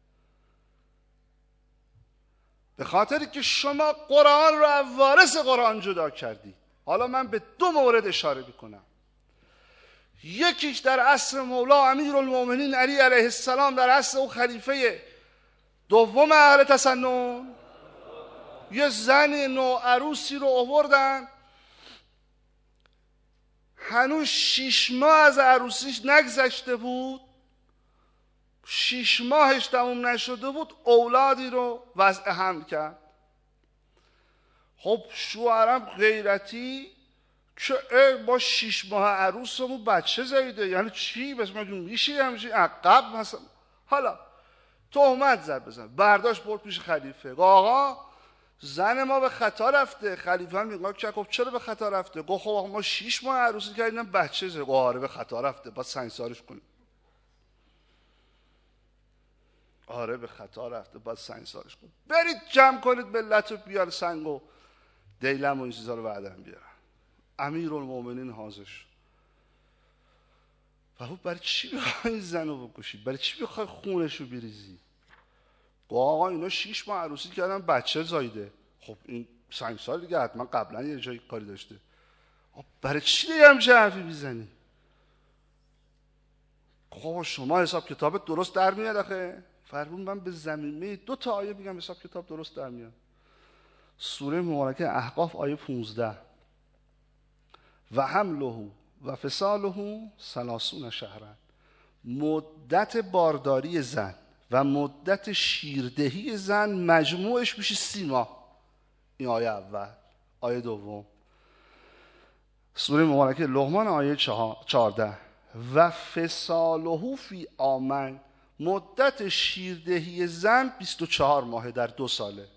به خاطری که شما قرآن رو از وارث قرآن جدا کردی. حالا من به دو مورد اشاره میکنم. یکیش در عصر مولا امیرالمومنین علی علیه السلام، در عصر او خلیفه دوم اهل تسنن، یه زن نوعروسی رو آوردن، هنوز شیش ماه از عروسیش نگذشته بود، شیش ماهش تموم نشده بود، اولادی رو وضع حمل کرد. خب شوهرم غیرتی که با شیش ماه عروسمون بچه زایده، یعنی چی؟ بس ما میشی همچین عقب مثلا. حالا تهمت زد بزن، برداشت برد پیش خلیفه. آقا زن ما به خطا رفته. خلیفه هم میگه که خب چرا به خطا رفته؟ گفت خب ما شیش ماه عروسی کردیم بچه زایده. آره به خطا رفته، باید سنگسارش کنیم. آره به خطا رفته، باید سنگسارش کنیم. برید جمع کنید ملت رو، بیار سنگ و دیلم و این چیزا رو بعدن بیارن. امیرالمومنین حاضر شد. و خب برای چی بخوای این زن رو بکشی؟ برای چی بخوای خونش رو بریزی؟ آقا اینا شیش ماه عروسی کردن بچه زایده. خب این سنگسار دیگه حتما قبلا یه جایی کاری داشته. برای چی دیگه همچه حرفی بیزنی؟ خب شما حساب کتابت درست در میاد آخه؟ فرمون من به زمینه دو تا آیه بگم حساب کتاب درست در میاد. سوره مبارکه احقاف آیه پونزده، و حمله و فصاله ثلاثون شهرا، مدت بارداری زن و مدت شیردهی زن مجموعش میشه سی ماه. این آیه اول. آیه دوم سوره مبارکه لقمان آیه چهارده، و فصاله فی عامین، مدت شیردهی زن بیست و چهار ماهه، در دو ساله.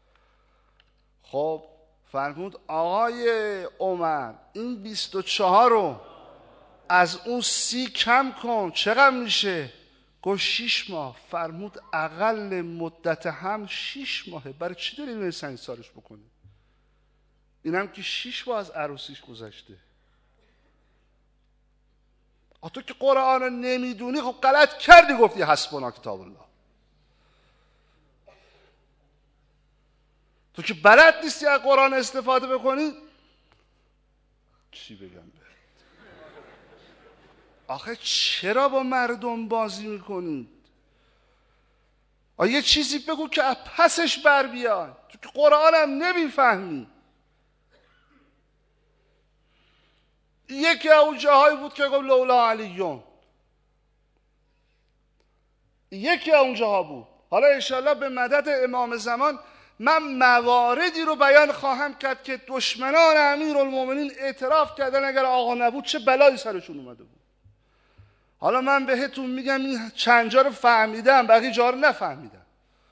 خب فرمود آقای عمر این بیست و چهار رو از اون سی کم کن، چقدر میشه؟ گفت شیش ماه. فرمود اقل مدت هم شیش ماهه، برای چی داری اینو سنگسارش بکنی؟ اینم که شیش ماه از عروسیش گذشته. تو که قرآن رو نمیدونی، خب غلط کردی گفتی حسبنا کتاب الله. تو که بلد نیستی از قرآن استفاده بکنی، چی بگم به؟ آخه چرا با مردم بازی میکنید؟ آخه یه چیزی بگو که از پسش بر بیاد. تو که قرآن هم نمیفهمی. یکی اون جاهایی بود که گفت لولا علیون، یکی اون جاها بود. حالا انشاءالله به مدد امام زمان من مواردی رو بیان خواهم کرد که دشمنان امیرالمومنین اعتراف کردن اگر آقا نبود چه بلایی سرشون اومده بود. حالا من بهتون میگم این چند جا رو فهمیدم، بقیه جا رو نفهمیدم.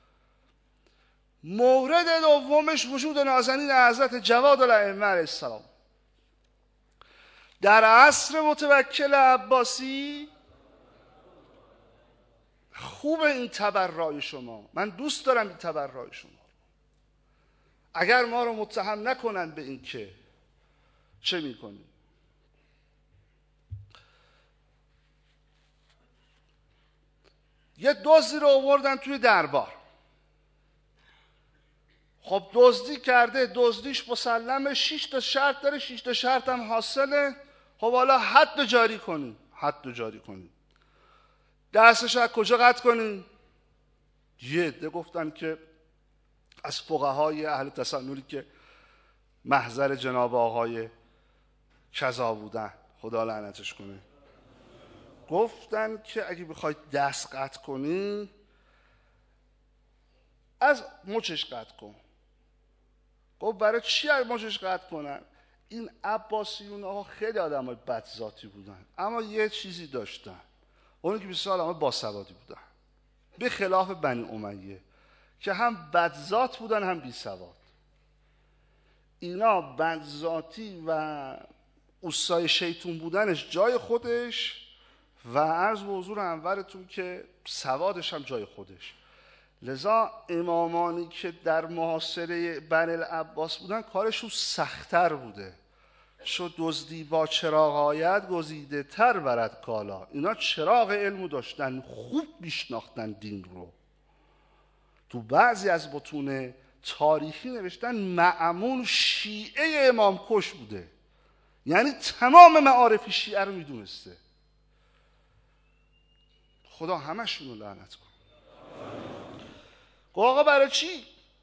مورد دومش وجود نازنین حضرت جواد الائمه علیه السلام. در عصر متوکل عباسی خوب این تبرای شما، من دوست دارم این تبرای شما. اگر ما رو متهم نکنن به این که چه میکنیم. یه دزدی رو آوردن توی دربار. خب دزدی کرده، دزدیش مسلمه، شش تا شرط داره، شش تا شرط هم حاصله. خب حالا حد جاری کنیم، حد جاری کنیم. دستش از کجا قطع کنیم؟ یه عده گفتن که از فقهای اهل تسننی که محضر جناب آقای کذا بودن، خدا لعنتش کنه، گفتن که اگه بخواید دست قطع کنی از مچش قطع کن. گفت برای چی از مچش قطع کنن؟ این عباسیون ها خیلی آدم های بدذاتی بودن، اما یه چیزی داشتن، اونی که بسیار آدم های باسوادی بودن، به خلاف بنی امیه که هم بدذات بودن هم بی سواد. اینا بدذاتی و اوستای شیطون بودنش جای خودش و عرض به حضور انورتون که سوادش هم جای خودش. لذا امامانی که در محاصره بنی العباس بودن کارشون سخت‌تر بوده. شو دزدی با چراغ آید گزیده تر برد کالا. اینا چراغ علمو داشتن، خوب میشناختن دین رو. تو بعضی از متون تاریخی نوشتن مأمون شیعه امام کش بوده، یعنی تمام معارف شیعه رو میدونسته. خدا همشون رو لعنت کنه. آقا برای چی؟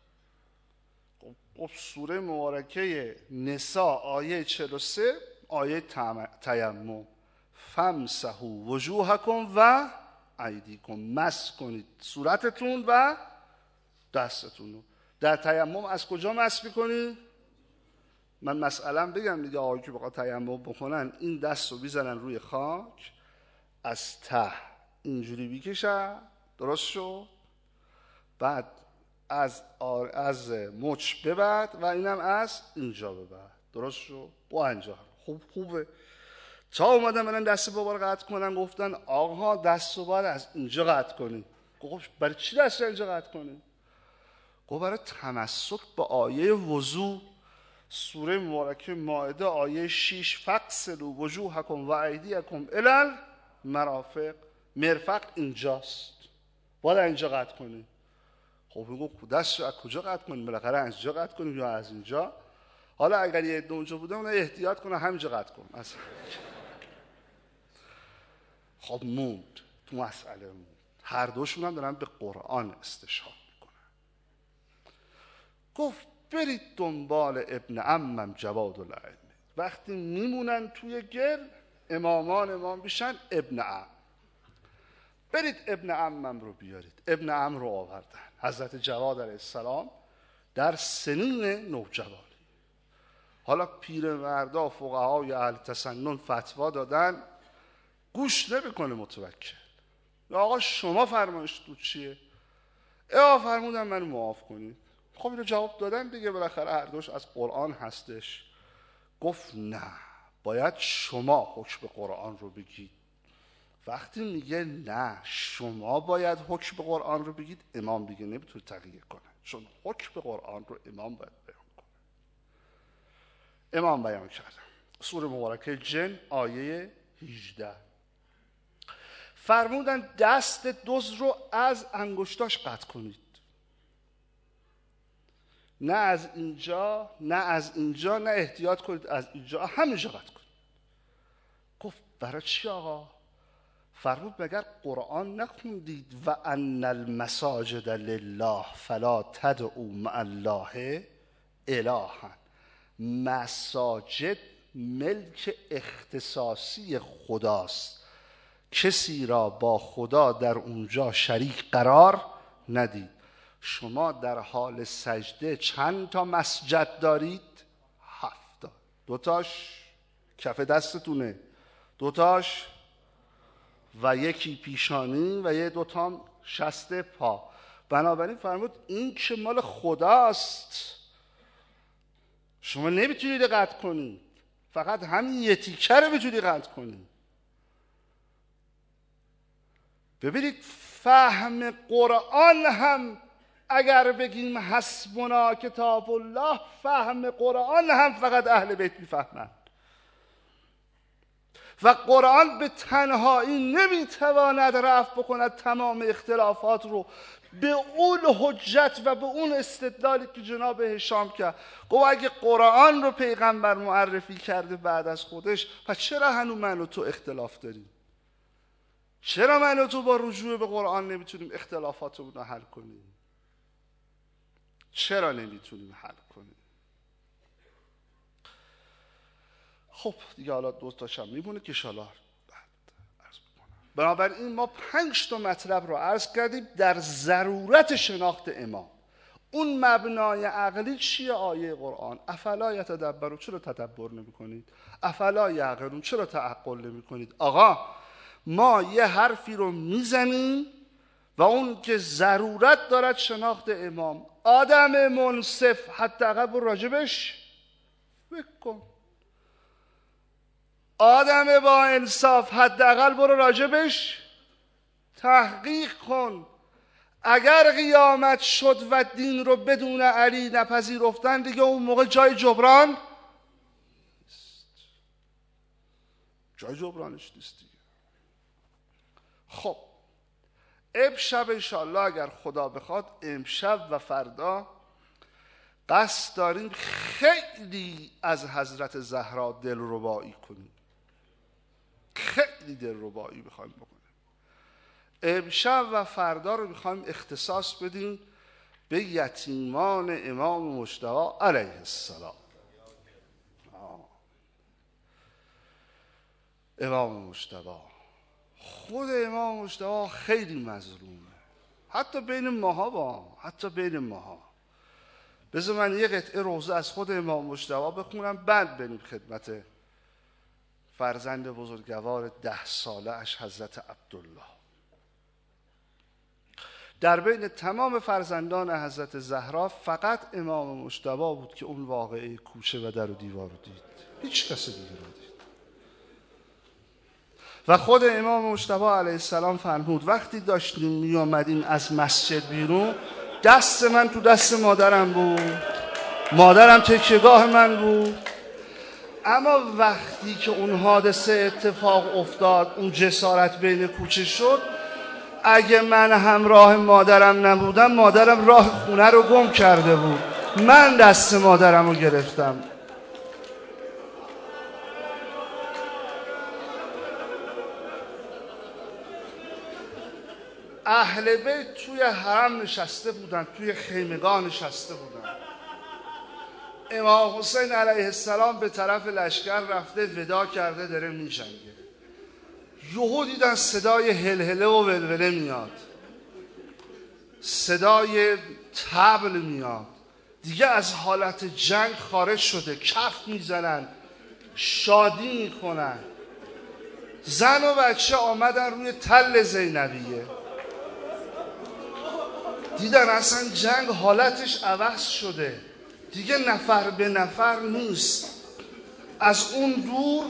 خب سوره مبارکه نساء آیه چهل و سه آیه تیمم، فامسحوا وجوهکم و ایدیکم، مس کنید صورتتون و دستتون رو. در تیمم از کجا مس میکنید؟ من مسئله بگم دیگه، آقایی که بخواد تیمم بکنن این دست رو بیزنن روی خاک، از ته اینجوری بکشن، درست شد؟ بعد از آر از مچ ببند و اینم از اینجا ببند، درست شد؟ با اینجا خوب خوبه. تا اومدن من دست بابا رو قطع کنن، گفتن آقا دست رو باید از اینجا قطع کنی. گفت برای چی دست رو اینجا قطع کنی؟ گفت برای تمسک با آیه وضو، سوره مبارکه مائده آیه شش، فغسلوا وجوهکم و ایدیکم الی المرافق. مرفق اینجاست، باید اینجا قطع کنی. خب میگو دست رو از کجا قطع کنیم؟ بالاخره از اینجا قطع کنیم یا از اینجا؟ حالا اگر یه عده اونجا بوده اون احتیاط کنه همینجا قطع کن. خب موند تو مسئله موند. هر دوشون هم دارن به قرآن استشهاد میکنن. گفت برید دنبال ابن عمم جواد العلم. وقتی میمونن توی گل امامان امام بیشن ابن عم، برید ابن عمم رو بیارید. ابن عم رو آوردن. حضرت جواد علیه السلام در سنین نوجوانی. حالا پیرمردا فقهای اهل تسنن فتوا دادن، گوش نمیکنه متوکل. آقا شما فرمایش تو چیه؟ اه فرمودن منو معاف کنید. خب اینو جواب دادن دیگه، بالاخره هر دوش از قرآن هستش. گفت نه، باید شما حکم قرآن رو بگید. وقتی میگه نه شما باید حکم قرآن رو بگید، امام دیگه نمیتونه تغییر کنه، چون حکم قرآن رو امام باید بیان کنه. امام بیان کرده. سوره مبارکه جن آیه هجده، فرمودن دست دزد رو از انگشتاش قطع کنید. نه از اینجا نه از اینجا، نه احتیاط کنید از اینجا، همینجا قطع کنید. گفت برای چی آقا؟ فرمود مگر قرآن نخوندید و ان المساجد لله فلا تدعوا مع الله الها؟ مساجد ملک اختصاصی خداست، کسی را با خدا در اونجا شریک قرار ندید. شما در حال سجده چند تا مسجد دارید؟ هفت. دوتاش کف دستتونه، دوتاش و یکی پیشانی و یه دوتا شست پا. بنابراین فرمود این که مال خداست، شما نمیتونید قطع کنید، فقط همین یه تیکه رو میتونید قطع کنید. ببینید فهم قرآن هم اگر بگیم حسبنا کتاب الله، فهم قرآن هم فقط اهل بیت میفهمند و قرآن به تنهایی نمیتواند رفع بکند تمام اختلافات رو به اون حجت و به اون استدلالی که جناب هشام کرد. گفت اگه قرآن رو پیغمبر معرفی کرده بعد از خودش، پس چرا هنوز من و تو اختلاف داریم؟ چرا من و تو با رجوع به قرآن نمیتونیم اختلافاتمون رو حل کنیم؟ چرا نمیتونیم حل کنیم؟ خب دیگه حالا دو تاشم میمونه که انشاءالله بعد عرض بکنم. بنابراین ما پنج تا مطلب رو عرض کردیم در ضرورت شناخت امام. اون مبنای عقلی چیه؟ آیه قرآن. افلا یتدبرون، چرا تدبر نمی کنید؟ افلا یعقلون، چرا تعقل نمی کنید؟ آقا ما یه حرفی رو میزنیم و اون که ضرورت دارد شناخت امام. آدم منصف حداقل برو راجبش بکن، آدم با انصاف حداقل برو راجبش تحقیق کن. اگر قیامت شد و دین رو بدون علی نپذیرفتن، دیگه اون موقع جای جبران نیست. جای جبرانش نیست دیگه. خب امشب انشاءالله اگر خدا بخواد، امشب و فردا قصد داریم خیلی از حضرت زهرا دلربایی کنیم، خیلی دلربایی بخوایم بکنیم. امشب و فردا رو میخوایم اختصاص بدیم به یتیمان امام مجتبی علیه السلام. امام مجتبی، خود امام مجتبی خیلی مظلومه، حتی بین ماها با حتی بین ماها. بذار من یه قطعه روزه از خود امام مجتبی بخونم، بعد بریم خدمت فرزند بزرگوار ده ساله اش حضرت عبدالله. در بین تمام فرزندان حضرت زهرا فقط امام مجتبی بود که اون واقعه کوچه و در و دیوار رو دید، هیچ کس دیگه رو دید. و خود امام مجتبی علیه السلام فرمود وقتی داشتیم می آمدیم از مسجد بیرون، دست من تو دست مادرم بود، مادرم تکیهگاه من بود. اما وقتی که اون حادثه اتفاق افتاد، اون جسارت بین کوچه شد، اگه من همراه مادرم نبودم، مادرم راه خونه رو گم کرده بود، من دست مادرم رو گرفتم. اهل بیت توی حرم نشسته بودن، توی خیمگاه نشسته بودن. امام حسین علیه السلام به طرف لشکر رفته، ودا کرده، داره میجنگه. یهو دیدن صدای هلهله و ولوله میاد، صدای طبل میاد، دیگه از حالت جنگ خارج شده، کف میزنن، شادی میکنن. زن و بچه آمدن روی تل زینبیه، دیدن اصلا جنگ حالتش عوض شده، دیگه نفر به نفر نیست. از اون دور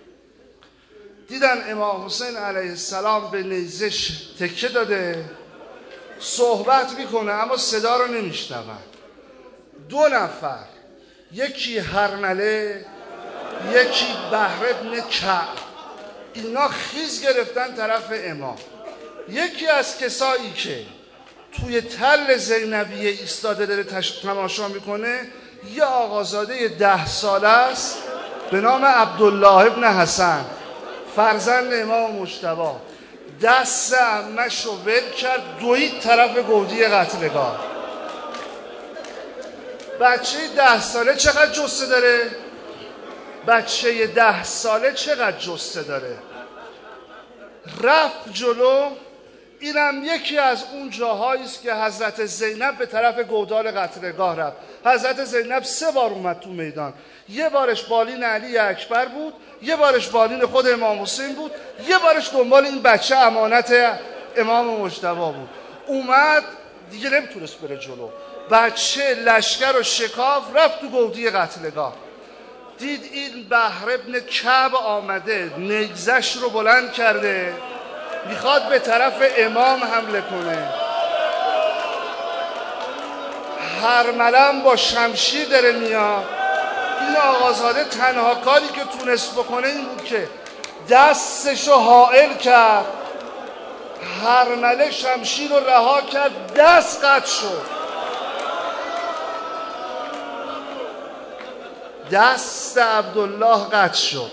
دیدن امام حسین علیه السلام به نیزش تکه داده، صحبت میکنه اما صدا رو نمیشنون. دو نفر، یکی هرمله، یکی بهر ابن کعب، اینا خیز گرفتن طرف امام. یکی از کسایی که توی تل زینبیه ایستاده داره تماشا میکنه، یه آقازاده ده ساله است به نام عبدالله ابن حسن، فرزند امام مجتبی. دست عمش رو ول کرد، دوید طرف گودی قتلگاه. بچه ده ساله چقدر جثه داره؟ بچه ده ساله چقدر جثه داره؟ رفت جلو. اینم یکی از اون جاهایی است که حضرت زینب به طرف گودال قتلگاه رفت. حضرت زینب سه بار اومد تو میدان، یه بارش بالین علی اکبر بود، یه بارش بالین خود امام حسین بود، یه بارش دنبال این بچه امانت امام مجتبی بود. اومد دیگه نمیتونست بره جلو، بچه لشکر و شکاف رفت تو گودی قتلگاه. دید این بهر ابن کعب آمده، نیزش رو بلند کرده، میخواد به طرف امام حمله کنه. هرملم با شمشیر داره میاد. این آقازاده تنها کاری که تونست بکنه این بود که دستشو حائل کرد. هرمله شمشیر رو رها کرد، دست قطع شد، دست عبدالله قطع شد.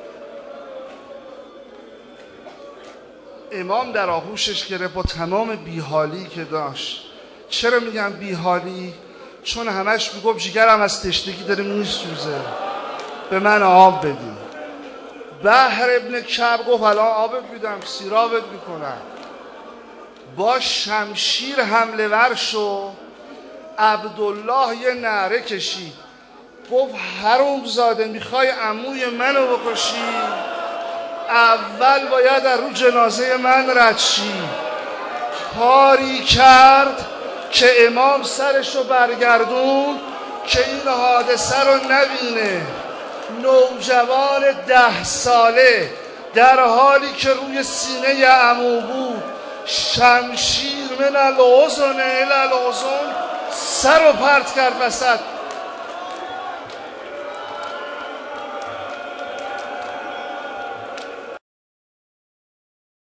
امام در آغوشش گرفت با تمام بیحالی که داشت. چرا میگم بیحالی؟ چون همش میگفت جگرم از تشنگی داره میسوزه، به من آب بدین. بهر ابن کعب گفت الان آبت میدم، سیرابت میکنم. با شمشیر حمله ور شو. عبدالله یه نعره کشید، گفت حروم زاده میخوای عموی منو بکشی؟ اول باید از رو جنازه من رد شی. کاری کرد که امام سرشو برگردون که این حادثه رو نبینه. نوجوان ده ساله در حالی که روی سینه عمو بود شمشیر من الاذن الی الاذن، سر رو پرت کرد وسط.